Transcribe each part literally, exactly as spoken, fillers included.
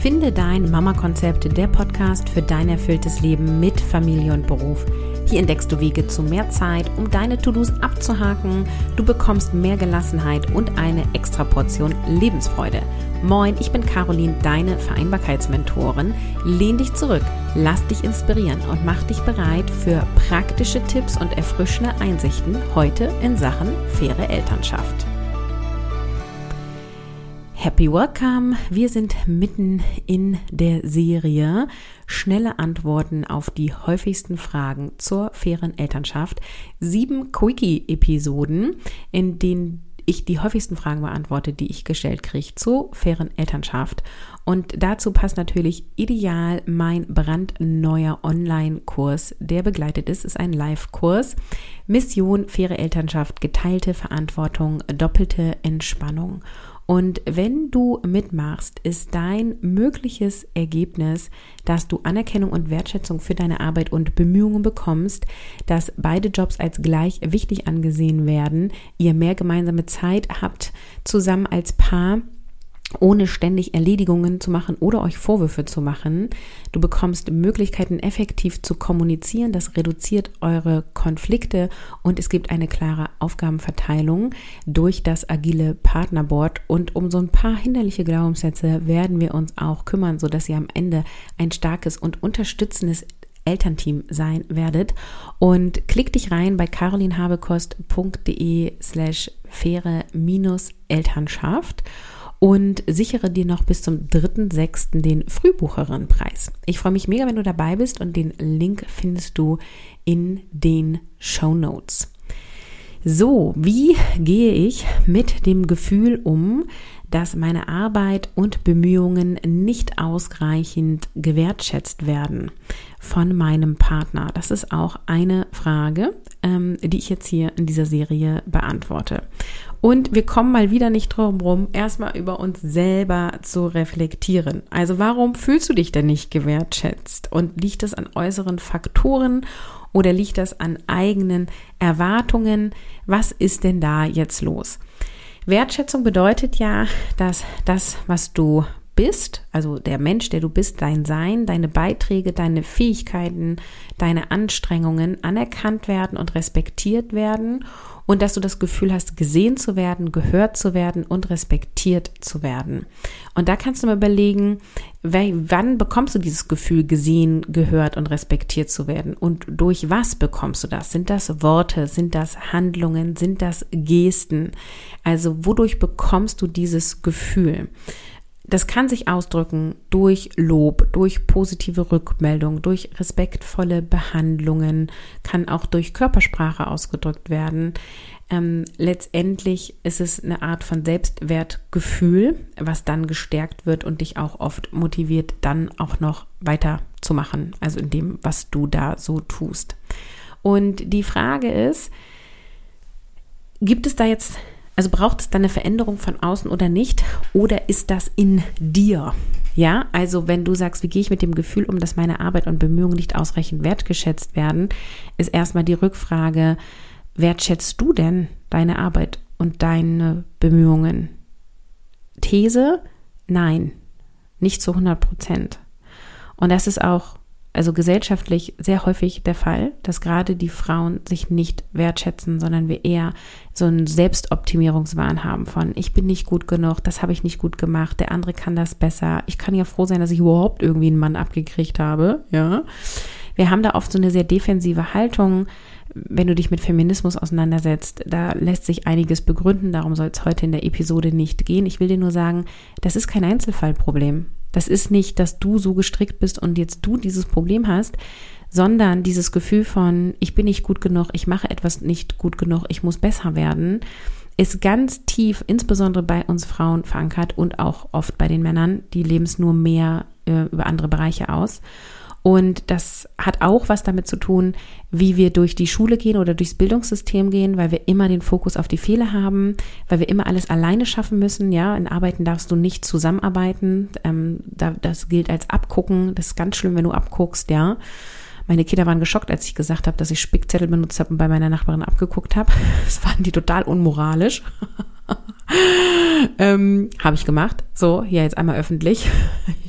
Finde dein Mama-Konzept, der Podcast für dein erfülltes Leben mit Familie und Beruf. Hier entdeckst du Wege zu mehr Zeit, um deine To-Dos abzuhaken. Du bekommst mehr Gelassenheit und eine extra Portion Lebensfreude. Moin, ich bin Caroline, deine Vereinbarkeitsmentorin. Lehn dich zurück, lass dich inspirieren und mach dich bereit für praktische Tipps und erfrischende Einsichten heute in Sachen faire Elternschaft. Happy Welcome! Wir sind mitten in der Serie Schnelle Antworten auf die häufigsten Fragen zur fairen Elternschaft. Sieben Quickie-Episoden, in denen ich die häufigsten Fragen beantworte, die ich gestellt kriege zur fairen Elternschaft. Und dazu passt natürlich ideal mein brandneuer Online-Kurs, der begleitet ist, ist ein Live-Kurs. Mission faire Elternschaft, geteilte Verantwortung, doppelte Entspannung. Und wenn du mitmachst, ist dein mögliches Ergebnis, dass du Anerkennung und Wertschätzung für deine Arbeit und Bemühungen bekommst, dass beide Jobs als gleich wichtig angesehen werden, ihr mehr gemeinsame Zeit habt zusammen als Paar, ohne ständig Erledigungen zu machen oder euch Vorwürfe zu machen. Du bekommst Möglichkeiten, effektiv zu kommunizieren. Das reduziert eure Konflikte und es gibt eine klare Aufgabenverteilung durch das agile Partnerboard. Und um so ein paar hinderliche Glaubenssätze werden wir uns auch kümmern, sodass ihr am Ende ein starkes und unterstützendes Elternteam sein werdet. Und klick dich rein bei carolinhabekost.de slash faire minus Elternschaft und sichere dir noch bis zum dritten sechsten den Frühbucherinnenpreis. Ich freue mich mega, wenn du dabei bist und den Link findest du in den Shownotes. So, wie gehe ich mit dem Gefühl um, dass meine Arbeit und Bemühungen nicht ausreichend gewertschätzt werden von meinem Partner? Das ist auch eine Frage, ähm, die ich jetzt hier in dieser Serie beantworte. Und wir kommen mal wieder nicht drum rum, erstmal über uns selber zu reflektieren. Also warum fühlst du dich denn nicht gewertschätzt? Und liegt das an äußeren Faktoren oder liegt das an eigenen Erwartungen? Was ist denn da jetzt los? Wertschätzung bedeutet ja, dass das, was du bist, also der Mensch, der du bist, dein Sein, deine Beiträge, deine Fähigkeiten, deine Anstrengungen anerkannt werden und respektiert werden und dass du das Gefühl hast, gesehen zu werden, gehört zu werden und respektiert zu werden. Und da kannst du mal überlegen, wann bekommst du dieses Gefühl, gesehen, gehört und respektiert zu werden und durch was bekommst du das? Sind das Worte, sind das Handlungen, sind das Gesten? Also wodurch bekommst du dieses Gefühl? Das kann sich ausdrücken durch Lob, durch positive Rückmeldung, durch respektvolle Behandlungen, kann auch durch Körpersprache ausgedrückt werden. Ähm, letztendlich ist es eine Art von Selbstwertgefühl, was dann gestärkt wird und dich auch oft motiviert, dann auch noch weiterzumachen, also in dem, was du da so tust. Und die Frage ist, gibt es da jetzt Also braucht es dann eine Veränderung von außen oder nicht? Oder ist das in dir? Ja, also wenn du sagst, wie gehe ich mit dem Gefühl um, dass meine Arbeit und Bemühungen nicht ausreichend wertgeschätzt werden, ist erstmal die Rückfrage, wertschätzt du denn deine Arbeit und deine Bemühungen? These? Nein, nicht zu hundert Prozent. Und das ist auch also gesellschaftlich sehr häufig der Fall, dass gerade die Frauen sich nicht wertschätzen, sondern wir eher so einen Selbstoptimierungswahn haben von, ich bin nicht gut genug, das habe ich nicht gut gemacht, der andere kann das besser, ich kann ja froh sein, dass ich überhaupt irgendwie einen Mann abgekriegt habe, ja. Wir haben da oft so eine sehr defensive Haltung. Wenn du dich mit Feminismus auseinandersetzt, da lässt sich einiges begründen, darum soll es heute in der Episode nicht gehen. Ich will dir nur sagen, das ist kein Einzelfallproblem. Das ist nicht, dass du so gestrickt bist und jetzt du dieses Problem hast, sondern dieses Gefühl von, ich bin nicht gut genug, ich mache etwas nicht gut genug, ich muss besser werden, ist ganz tief, insbesondere bei uns Frauen verankert und auch oft bei den Männern, die leben es nur mehr äh, über andere Bereiche aus. Und das hat auch was damit zu tun, wie wir durch die Schule gehen oder durchs Bildungssystem gehen, weil wir immer den Fokus auf die Fehler haben, weil wir immer alles alleine schaffen müssen. Ja, in Arbeiten darfst du nicht zusammenarbeiten. Ähm, da, das gilt als Abgucken. Das ist ganz schlimm, wenn du abguckst, ja. Meine Kinder waren geschockt, als ich gesagt habe, dass ich Spickzettel benutzt habe und bei meiner Nachbarin abgeguckt habe. Das fanden die total unmoralisch. ähm, habe ich gemacht. So, hier jetzt einmal öffentlich.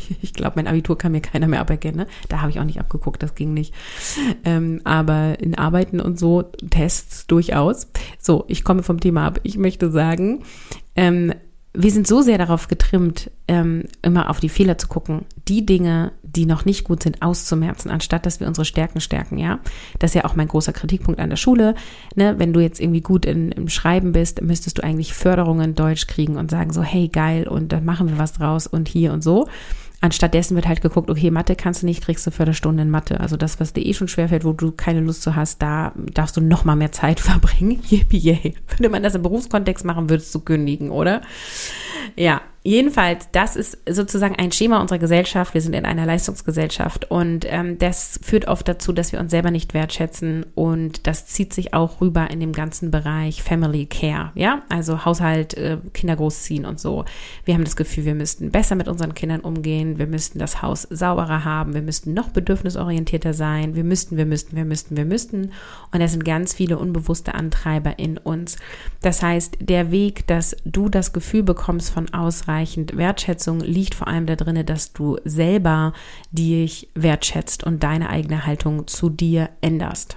Ich glaube, mein Abitur kann mir keiner mehr aberkennen. Ne? Da habe ich auch nicht abgeguckt, das ging nicht. Ähm, aber in Arbeiten und so, Tests durchaus. So, ich komme vom Thema ab. Ich möchte sagen, ähm, wir sind so sehr darauf getrimmt, ähm, immer auf die Fehler zu gucken, die Dinge, die noch nicht gut sind, auszumerzen, anstatt dass wir unsere Stärken stärken, ja. Das ist ja auch mein großer Kritikpunkt an der Schule, ne? Wenn du jetzt irgendwie gut in, im Schreiben bist, müsstest du eigentlich Förderungen in Deutsch kriegen und sagen so, hey, geil, und dann machen wir was draus und hier und so. Anstattdessen wird halt geguckt, okay, Mathe kannst du nicht, kriegst du Förderstunde in Mathe. Also das, was dir eh schon schwerfällt, wo du keine Lust zu hast, da darfst du noch mal mehr Zeit verbringen. Yippie, yay. Würde man das im Berufskontext machen, würdest du kündigen, oder? Ja, jedenfalls, das ist sozusagen ein Schema unserer Gesellschaft. Wir sind in einer Leistungsgesellschaft und ähm, das führt oft dazu, dass wir uns selber nicht wertschätzen und das zieht sich auch rüber in dem ganzen Bereich Family Care, ja, also Haushalt, äh, Kinder großziehen und so. Wir haben das Gefühl, wir müssten besser mit unseren Kindern umgehen, wir müssten das Haus sauberer haben, wir müssten noch bedürfnisorientierter sein, wir müssten, wir müssten, wir müssten, wir müssten und das sind ganz viele unbewusste Antreiber in uns. Das heißt, der Weg, dass du das Gefühl bekommst von ausreichend Wertschätzung, liegt vor allem da drin, dass du selber dich wertschätzt und deine eigene Haltung zu dir änderst.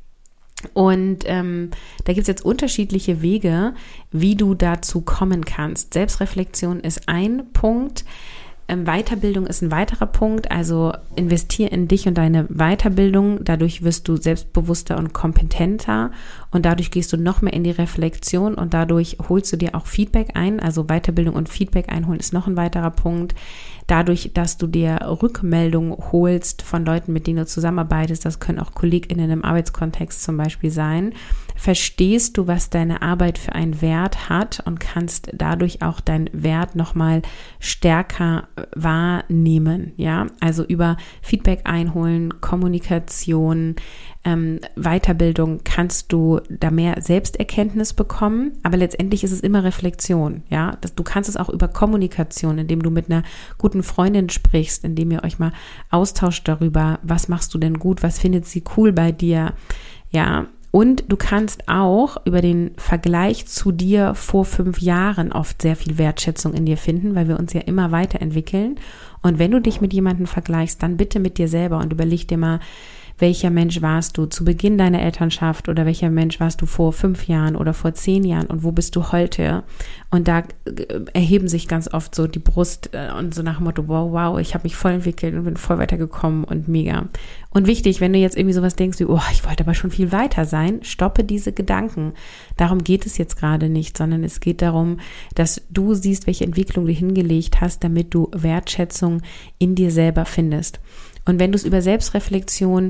Und ähm, da gibt es jetzt unterschiedliche Wege, wie du dazu kommen kannst. Selbstreflexion ist ein Punkt. Weiterbildung ist ein weiterer Punkt, also investier in dich und deine Weiterbildung, dadurch wirst du selbstbewusster und kompetenter und dadurch gehst du noch mehr in die Reflexion und dadurch holst du dir auch Feedback ein, also Weiterbildung und Feedback einholen ist noch ein weiterer Punkt. Dadurch, dass du dir Rückmeldungen holst von Leuten, mit denen du zusammenarbeitest, das können auch KollegInnen im Arbeitskontext zum Beispiel sein, verstehst du, was deine Arbeit für einen Wert hat und kannst dadurch auch deinen Wert nochmal stärker wahrnehmen, ja, also über Feedback einholen, Kommunikation, ähm, Weiterbildung kannst du da mehr Selbsterkenntnis bekommen, aber letztendlich ist es immer Reflexion, ja, das, du kannst es auch über Kommunikation, indem du mit einer guten Freundin sprichst, indem ihr euch mal austauscht darüber, was machst du denn gut, was findet sie cool bei dir, ja. Und du kannst auch über den Vergleich zu dir vor fünf Jahren oft sehr viel Wertschätzung in dir finden, weil wir uns ja immer weiterentwickeln. Und wenn du dich mit jemandem vergleichst, dann bitte mit dir selber und überleg dir mal, welcher Mensch warst du zu Beginn deiner Elternschaft oder welcher Mensch warst du vor fünf Jahren oder vor zehn Jahren und wo bist du heute? Und da erheben sich ganz oft so die Brust und so nach dem Motto, wow, wow, ich habe mich voll entwickelt und bin voll weitergekommen und mega. Und wichtig, wenn du jetzt irgendwie sowas denkst wie, oh, ich wollte aber schon viel weiter sein, stoppe diese Gedanken. Darum geht es jetzt gerade nicht, sondern es geht darum, dass du siehst, welche Entwicklung du hingelegt hast, damit du Wertschätzung in dir selber findest. Und wenn du es über Selbstreflexion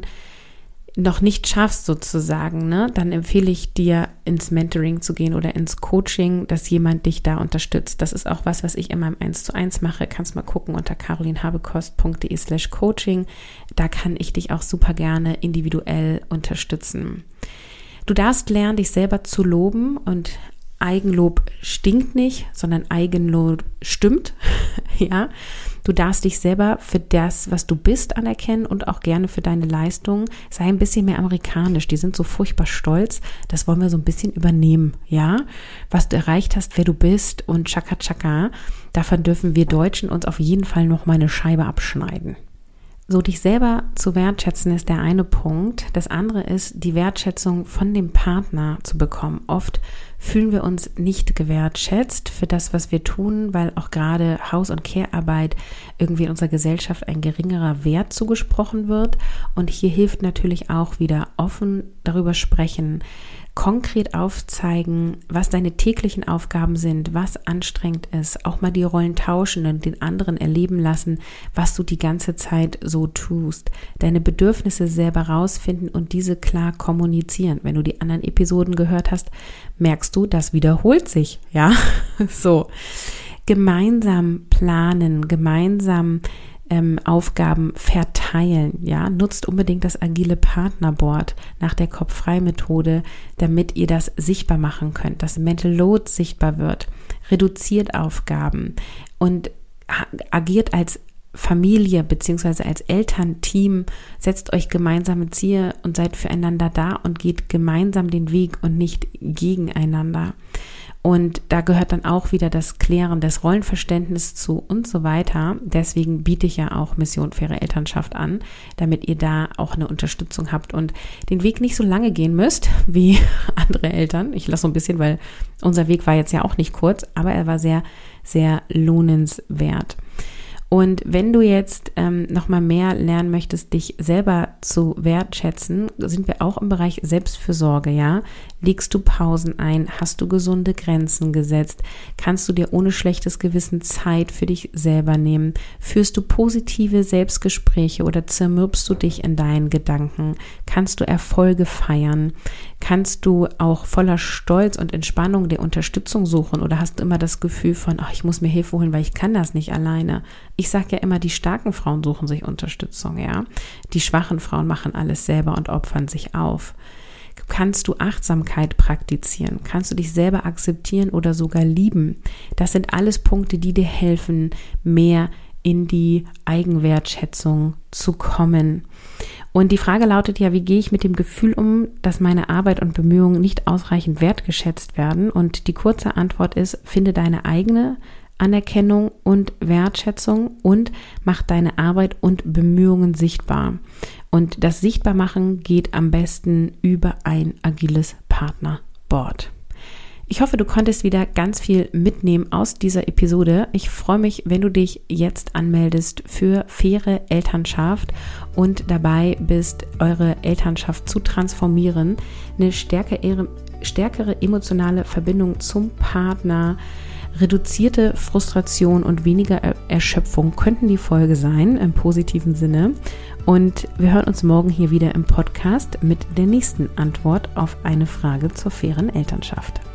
noch nicht schaffst sozusagen, ne, dann empfehle ich dir, ins Mentoring zu gehen oder ins Coaching, dass jemand dich da unterstützt. Das ist auch was, was ich in meinem eins zu eins mache. Kannst mal gucken unter carolinhabekost.de slash coaching. Da kann ich dich auch super gerne individuell unterstützen. Du darfst lernen, dich selber zu loben und Eigenlob stinkt nicht, sondern Eigenlob stimmt, ja. Du darfst dich selber für das, was du bist, anerkennen und auch gerne für deine Leistung. Sei ein bisschen mehr amerikanisch. Die sind so furchtbar stolz. Das wollen wir so ein bisschen übernehmen, ja. Was du erreicht hast, wer du bist und tschakka tschakka. Davon dürfen wir Deutschen uns auf jeden Fall noch mal eine Scheibe abschneiden. So, dich selber zu wertschätzen ist der eine Punkt. Das andere ist, die Wertschätzung von dem Partner zu bekommen. Oft fühlen wir uns nicht gewertschätzt für das, was wir tun, weil auch gerade Haus- und Care-Arbeit irgendwie in unserer Gesellschaft ein geringerer Wert zugesprochen wird. Und hier hilft natürlich auch wieder offen darüber sprechen, konkret aufzeigen, was deine täglichen Aufgaben sind, was anstrengend ist, auch mal die Rollen tauschen und den anderen erleben lassen, was du die ganze Zeit so tust, deine Bedürfnisse selber rausfinden und diese klar kommunizieren. Wenn du die anderen Episoden gehört hast, merkst du, das wiederholt sich, ja, so. Gemeinsam planen, gemeinsam Ähm, Aufgaben verteilen, ja, nutzt unbedingt das agile Partnerboard nach der Kopf-frei-Methode, damit ihr das sichtbar machen könnt, dass Mental Load sichtbar wird, reduziert Aufgaben und agiert als Familie beziehungsweise als Elternteam, setzt euch gemeinsame Ziele und seid füreinander da und geht gemeinsam den Weg und nicht gegeneinander. Und da gehört dann auch wieder das Klären des Rollenverständnisses zu und so weiter. Deswegen biete ich ja auch Mission Faire Elternschaft an, damit ihr da auch eine Unterstützung habt und den Weg nicht so lange gehen müsst wie andere Eltern. Ich lasse so ein bisschen, weil unser Weg war jetzt ja auch nicht kurz, aber er war sehr, sehr lohnenswert. Und wenn du jetzt ähm, nochmal mehr lernen möchtest, dich selber zu wertschätzen, sind wir auch im Bereich Selbstfürsorge, ja? Legst du Pausen ein? Hast du gesunde Grenzen gesetzt? Kannst du dir ohne schlechtes Gewissen Zeit für dich selber nehmen? Führst du positive Selbstgespräche oder zermürbst du dich in deinen Gedanken? Kannst du Erfolge feiern? Kannst du auch voller Stolz und Entspannung dir Unterstützung suchen oder hast du immer das Gefühl von, ach, ich muss mir Hilfe holen, weil ich kann das nicht alleine? Ich sage ja immer, die starken Frauen suchen sich Unterstützung, ja. Die schwachen Frauen machen alles selber und opfern sich auf. Kannst du Achtsamkeit praktizieren? Kannst du dich selber akzeptieren oder sogar lieben? Das sind alles Punkte, die dir helfen, mehr in die Eigenwertschätzung zu kommen. Und die Frage lautet ja, wie gehe ich mit dem Gefühl um, dass meine Arbeit und Bemühungen nicht ausreichend wertgeschätzt werden? Und die kurze Antwort ist, finde deine eigene Anerkennung und Wertschätzung und mach deine Arbeit und Bemühungen sichtbar. Und das Sichtbarmachen geht am besten über ein agiles Partnerboard. Ich hoffe, du konntest wieder ganz viel mitnehmen aus dieser Episode. Ich freue mich, wenn du dich jetzt anmeldest für faire Elternschaft und dabei bist, eure Elternschaft zu transformieren, eine stärkere, stärkere emotionale Verbindung zum Partner, reduzierte Frustration und weniger Erschöpfung könnten die Folge sein, im positiven Sinne. Und wir hören uns morgen hier wieder im Podcast mit der nächsten Antwort auf eine Frage zur fairen Elternschaft.